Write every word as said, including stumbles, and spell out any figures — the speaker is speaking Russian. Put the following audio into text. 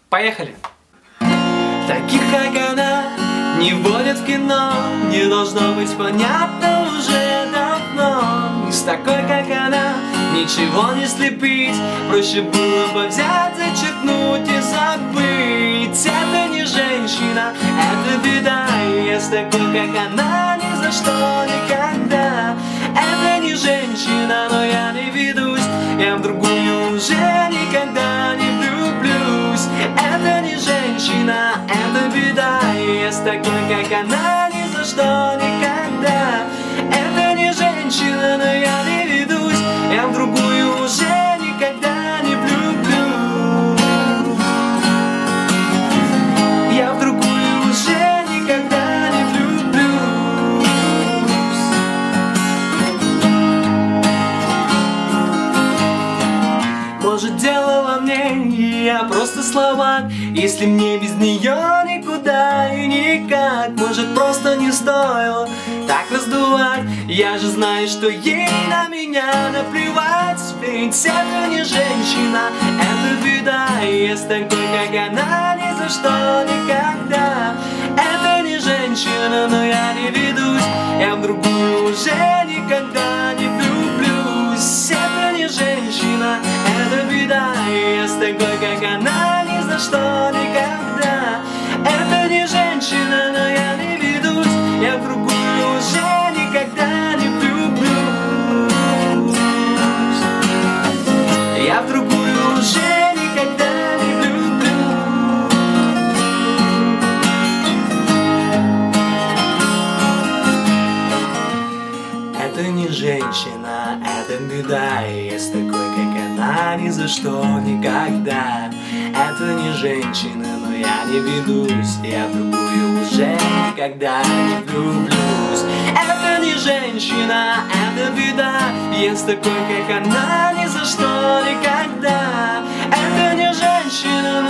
Поехали! Таких, как она, не водят в кино. Не должно быть понятно уже давно. И с такой, как она, ничего не слепить. Проще было бы взять, зачеркнуть и забыть. Это не женщина, это беда. И я с такой, как она, ни за что никогда. Это не женщина, но я не ведусь. Я в другую уже никогда не влюблюсь. Это не женщина, это беда. И я с такой, как она, ни за что никогда. Это не женщина, но я не ведусь. Я в другую уже никогда не влюблюсь. Я в другую уже никогда не влюблюсь. Может, дело во мне, я просто словак. Если мне без нее никуда и никак. Может, просто не стоило так раздувать. Я же знаю, что ей на меня наплевать. Ведь это не женщина, это беда. И я с такой, как она, ни за что никогда. Это не женщина, но я не ведусь. Я в другую уже никогда не влюблюсь. Это не женщина, это беда. И я с такой, как она, ни за что никогда. Это не женщина, но я не ведусь. Я в другую уже никогда не влюблюсь. Я в другую уже никогда не влюблюсь. Это не женщина, это беда. И я с такой, как она, ни за что никогда. Это не женщина, но я не ведусь. Я в другую уже никогда не влюблюсь. Это не женщина, это беда. Я с такой, как она, ни за что никогда. Это не женщина,